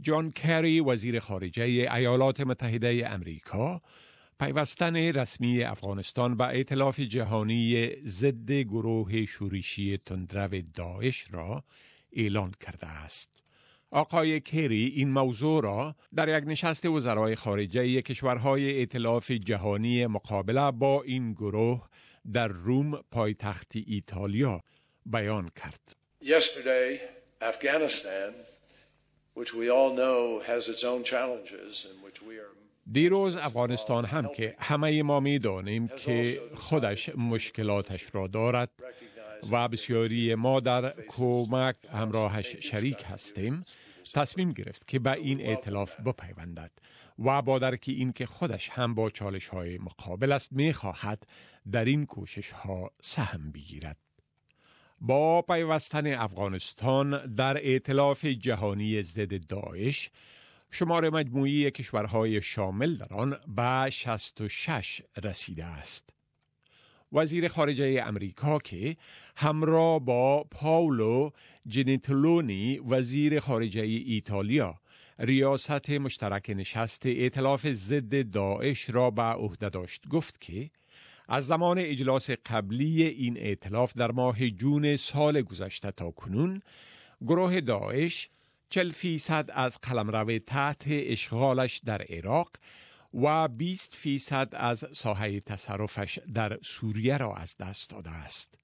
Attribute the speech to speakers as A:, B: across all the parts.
A: جان کری وزیر خارجه ایالات متحده امریکا پیوستن رسمی افغانستان به ائتلاف جهانی ضد گروه شورشی تندرو داعش را اعلان کرده است. آقای کری این موضوع را در یک نشست وزرای خارجه کشورهای ائتلاف جهانی مقابله با این گروه در روم پایتخت ایتالیا بیان کرد.
B: Yesterday, Afghanistan, which we all know has its own challenges and which we are
A: دیروز افغانستان هم که همه ما می دانیم که خودش مشکلاتش را دارد و بسیاری ما در کمک همراهش شریک هستیم، تصمیم گرفت که به این ائتلاف بپیوندد و با درک این که خودش هم با چالش های مقابل است می خواهد در این کوشش ها سهم بگیرد. با پیوستن افغانستان در ائتلاف جهانی ضد داعش، شمار مجموعی کشورهای شامل در آن به 66 رسیده است. وزیر خارجه امریکا که همراه با پاولو جنتیلونی وزیر خارجه ایتالیا ریاست مشترک نشست ائتلاف ضد داعش را به عهده داشت، گفت که از زمان اجلاس قبلی این ائتلاف در ماه جون سال گذشته تا کنون گروه داعش 40% از قلمرو تحت اشغالش در عراق و 20% از ساحه تصرفش در سوریه را از دست داده است.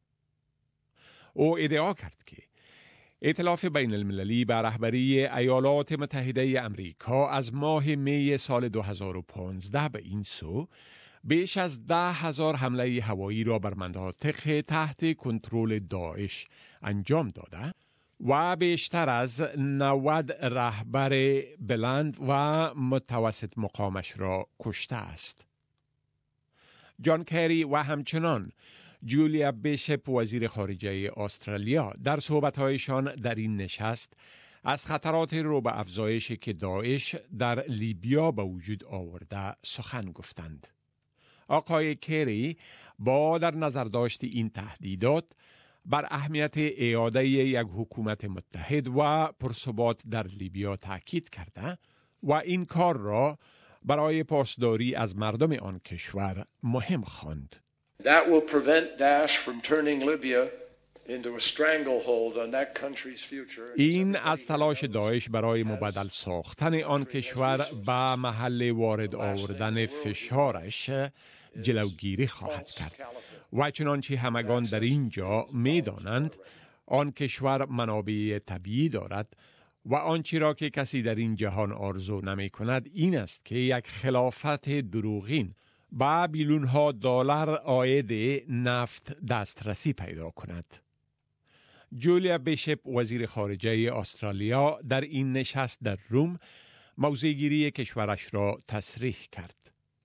A: او ادعا کرد که ائتلاف بین المللی به رهبری ایالات متحده امریکا از ماه می سال 2015 به این سو بیش از 10,000 حمله هوایی را بر مناطق تحت کنترل داعش انجام داده و بیشتر از 90 رهبر بلند و متوسط مقامش را کشته است. جان کری و همچنان جولیا بیشپ وزیر خارجه استرالیا در صحبت‌هایشان در این نشست از خطرات رو به افزایش که داعش در لیبیا به وجود آورده سخن گفتند. آقای کری با در نظر داشت این تهدیدات بر اهمیت اعاده یک حکومت متحد و پرثبات در لیبیا تاکید کرده و این کار را برای پاسداری از مردم آن کشور مهم خواند.
B: That will prevent Daesh from turning Libya into a stranglehold on that country's future.
A: این از تلاش داعش برای مبدل ساختن آن کشور به محل وارد آوردن فشارش جلوگیری خواهد کرد و چنانچه همگان در اینجا می دانند آن کشور منابع طبیعی دارد و آنچه را که کسی در این جهان آرزو نمی کند این است که یک خلافت دروغین با بیلیون‌ها دلار عاید نفت دسترسی پیدا کند. جولیا بیشپ وزیر خارجه استرالیا در این نشست در روم موضع‌گیری کشورش را تصریح کرد.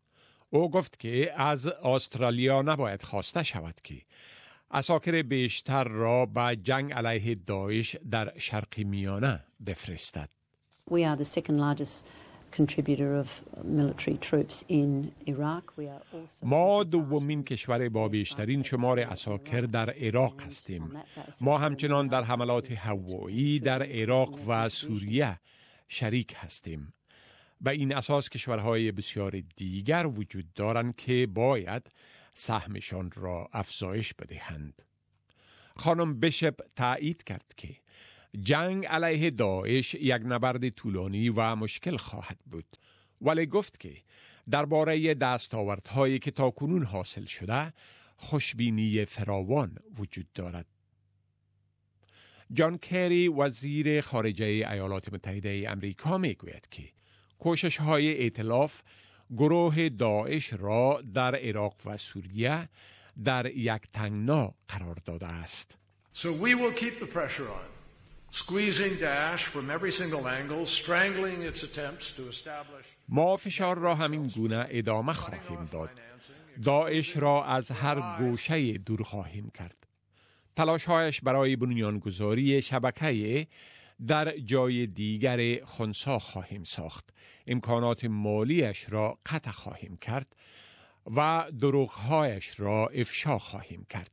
A: او گفت که از استرالیا نباید خواسته شود که عساکر بیشتر را به جنگ علیه داعش در شرق میانه بفرستد.
C: We are the second largest contributor of military troops in Iraq. We are also
A: ما دومین کشور با بیشترین شمار عساکر در عراق هستیم. ما همچنان در حملات هوایی در عراق و سوریه شریک هستیم. به این اساس کشورهای بسیار دیگر وجود دارند که باید سهمشان را افزایش بدهند. خانم بیشپ تایید کرد که جنگ علیه داعش یک نبرد طولانی و مشکل خواهد بود، ولی گفت که درباره دستاوردهایی که تاکنون حاصل شده خوشبینی فراوان وجود دارد. جان کری وزیر خارجه ایالات متحده امریکا میگوید که کوشش‌های ائتلاف گروه داعش را در عراق و سوریه در یک تنگنا قرار داده است.
D: So we will keep the pressure on, squeezing Daesh from every single angle, strangling its attempts to establish.
A: ما فشار را همین گونه ادامه خواهیم داد. داعش را از هر گوشه دور خواهیم کرد. تلاش‌هایش برای بنیانگذاری شبکه در جای دیگر خنثی خواهیم ساخت. امکانات مالیش را قطع خواهیم کرد و دروغ‌هایش را افشا خواهیم کرد.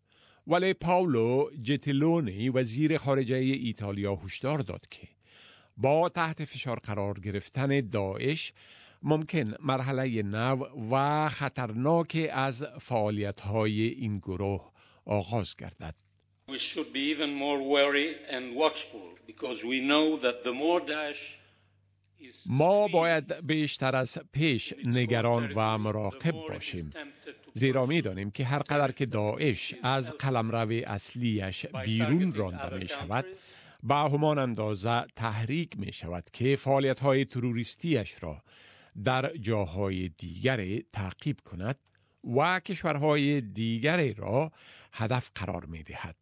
A: ولی پاولو جنتیلونی وزیر خارجه ایتالیا هشدار داد که با تحت فشار قرار گرفتن داعش ممکن مرحله نو و خطرناک از فعالیت‌های این گروه آغاز گردد.
E: We should be even more wary and watchful because we know that the more Daesh is
A: ما باید بیشتر از پیش نگران و مراقب باشیم، زیرا می دانیم که هر قدر که داعش از قلمرو اصلیش بیرون رانده می شود، به همان اندازه تحریک می شود که فعالیت‌های تروریستیش را در جاهای دیگر تعقیب کند و کشورهای دیگری را هدف قرار می دهد.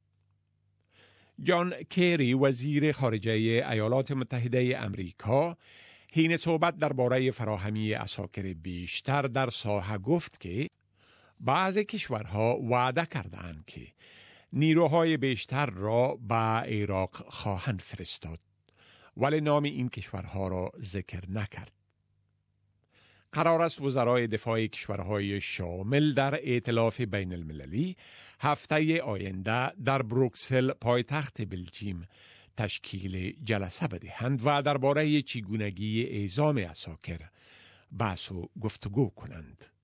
A: جان کری وزیر خارجه ایالات متحده امریکا حین صحبت درباره فراهمی عساکر بیشتر در ساحه گفت که بعضی کشورها وعده کردند که نیروهای بیشتر را به عراق خواهند فرستاد، ولی نام این کشورها را ذکر نکرد. قرار است وزرای دفاع کشورهای شامل در ائتلاف بین المللی هفته آینده در بروکسل پایتخت بلژیم تشکیل جلسه بدهند و درباره چگونگی اعزام عساکر بحث و گفتگو کنند.